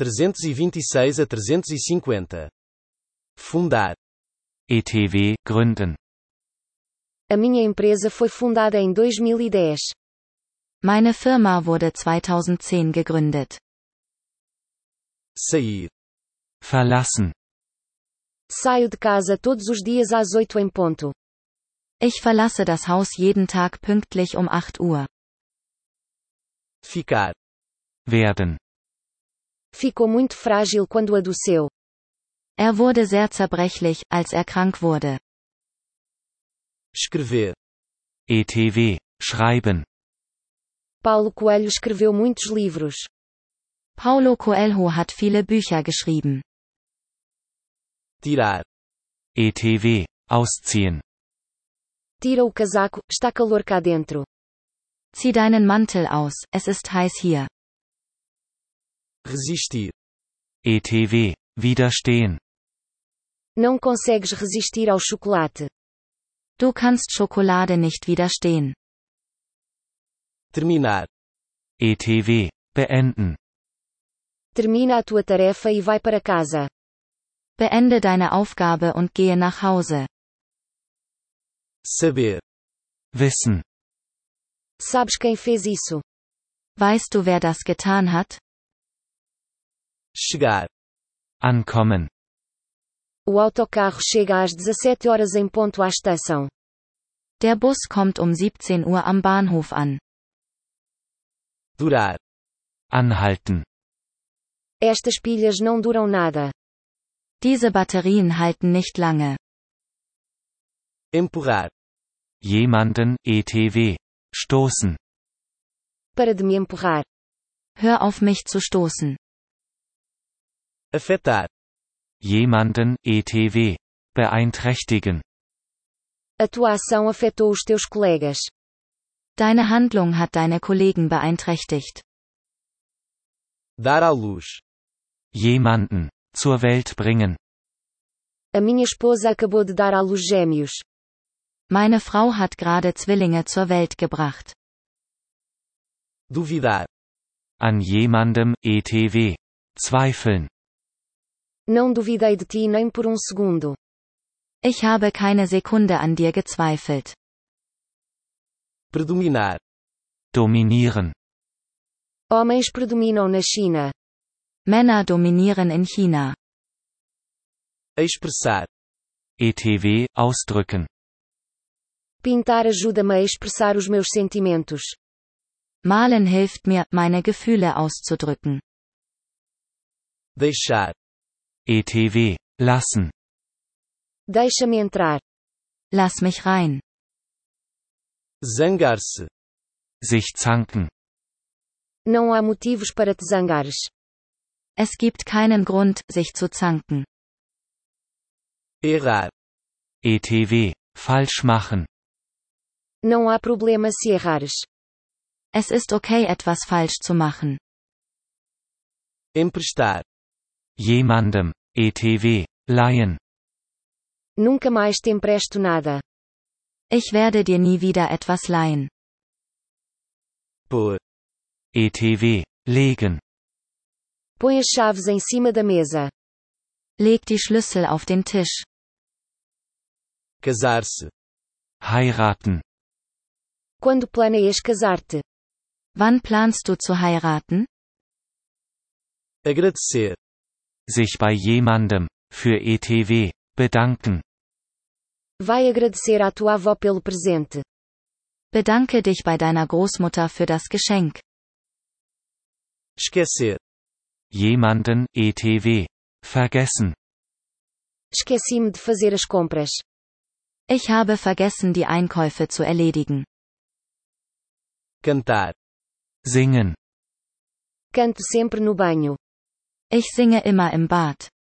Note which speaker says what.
Speaker 1: 326 a 350. Fundar.
Speaker 2: ETW, gründen.
Speaker 3: A minha empresa foi fundada em 2010.
Speaker 4: Meine Firma wurde 2010 gegründet.
Speaker 1: Sair.
Speaker 2: Verlassen.
Speaker 3: Saio de casa todos os dias às 8 em ponto.
Speaker 4: Ich verlasse das Haus jeden Tag pünktlich um 8 Uhr.
Speaker 1: Ficar.
Speaker 2: Werden.
Speaker 3: Ficou muito frágil quando adoeceu.
Speaker 4: Er wurde sehr zerbrechlich, als er krank wurde.
Speaker 1: Escrever.
Speaker 2: ETW, schreiben.
Speaker 3: Paulo Coelho escreveu muitos livros.
Speaker 4: Paulo Coelho hat viele Bücher geschrieben.
Speaker 1: Tirar.
Speaker 2: ETW, ausziehen.
Speaker 3: Tira o casaco, está calor cá dentro.
Speaker 4: Zieh deinen Mantel aus, es ist heiß hier.
Speaker 1: Resistir.
Speaker 2: ETW, widerstehen.
Speaker 3: Não consegues resistir ao chocolate.
Speaker 4: Du kannst Schokolade nicht widerstehen.
Speaker 1: Terminar.
Speaker 2: ETW, beenden.
Speaker 3: Termina a tua tarefa e vai para casa.
Speaker 4: Beende deine Aufgabe und gehe nach Hause.
Speaker 1: Saber.
Speaker 2: Wissen.
Speaker 3: Sabes quem fez isso?
Speaker 4: Weißt du, wer das getan hat?
Speaker 1: Chegar.
Speaker 2: Ankommen.
Speaker 3: O autocarro chega às 17 horas em ponto à estação.
Speaker 4: Der Bus kommt um 17 Uhr am Bahnhof an.
Speaker 1: Durar.
Speaker 2: Anhalten.
Speaker 3: Estas pilhas não duram nada.
Speaker 4: Diese Batterien halten nicht lange.
Speaker 1: Empurrar.
Speaker 2: Jemanden, ETW. Stoßen.
Speaker 3: Para de me empurrar.
Speaker 4: Hör auf mich zu stoßen.
Speaker 1: Afetar.
Speaker 2: Jemanden, ETW. Beeinträchtigen.
Speaker 3: A tua ação afetou os teus colegas.
Speaker 4: Deine Handlung hat deine Kollegen beeinträchtigt.
Speaker 1: Dar à luz.
Speaker 2: Jemanden. Zur Welt bringen.
Speaker 3: A minha esposa acabou de dar à luz gêmeos.
Speaker 4: Meine Frau hat gerade Zwillinge zur Welt gebracht.
Speaker 1: Duvidar.
Speaker 2: An jemandem, ETW. Zweifeln.
Speaker 3: Não duvidei de ti nem por segundo.
Speaker 4: Ich habe keine Sekunde an dir gezweifelt.
Speaker 1: Predominar.
Speaker 2: Dominieren.
Speaker 3: Homens predominam na China.
Speaker 4: Männer dominieren in China.
Speaker 1: Expressar.
Speaker 2: ETW, ausdrücken.
Speaker 3: Pintar ajuda-me a expressar os meus sentimentos.
Speaker 4: Malen hilft mir, meine Gefühle auszudrücken.
Speaker 1: Deixar.
Speaker 2: ETW, lassen.
Speaker 3: Deixa-me entrar.
Speaker 4: Lass mich rein.
Speaker 1: Zangar-se.
Speaker 2: Sich zanken.
Speaker 3: Não há motivos para te zangares.
Speaker 4: Es gibt keinen Grund, sich zu zanken.
Speaker 1: Errar.
Speaker 2: ETW, falsch machen.
Speaker 3: Não há problema se errares.
Speaker 4: Es ist okay, etwas falsch zu machen.
Speaker 1: Emprestar.
Speaker 2: Jemandem, ETW, leihen.
Speaker 3: Nunca mais te empresto nada.
Speaker 4: Ich werde dir nie wieder etwas leihen.
Speaker 1: Pôr.
Speaker 2: ETW, legen.
Speaker 3: Põe as chaves em cima da mesa.
Speaker 4: Leg die Schlüssel auf den Tisch.
Speaker 1: Casar-se.
Speaker 2: Heiraten.
Speaker 3: Quando planeias casar-te?
Speaker 4: Wann planst du zu heiraten?
Speaker 1: Agradecer.
Speaker 2: Sich bei jemandem, für ETW, bedanken.
Speaker 3: Vai agradecer à tua avó pelo presente.
Speaker 4: Bedanke dich bei deiner Großmutter für das Geschenk.
Speaker 1: Esquecer.
Speaker 2: Jemanden, ETW. Vergessen.
Speaker 3: Esqueci-me de fazer as compras.
Speaker 4: Ich habe vergessen, die Einkäufe zu erledigen.
Speaker 1: Cantar.
Speaker 2: Singen.
Speaker 3: Canto sempre no banho.
Speaker 4: Ich singe immer im Bad.